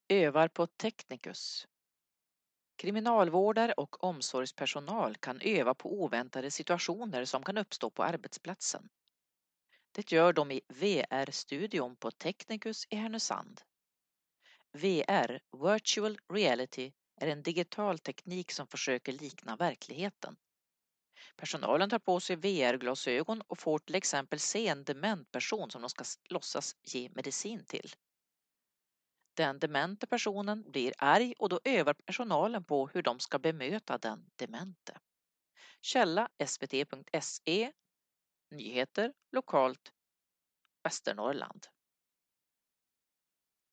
Övar på Technicus. Kriminalvårdare och omsorgspersonal kan öva på oväntade situationer som kan uppstå på arbetsplatsen. Det gör de i VR-studion på Technicus i Härnösand. VR, Virtual Reality, är en digital teknik som försöker likna verkligheten. Personalen tar på sig VR-glasögon och får till exempel se en dement person som de ska låtsas ge medicin till. Den demente personen blir arg och då övar personalen på hur de ska bemöta den demente. Källa svt.se. Nyheter lokalt Västernorrland.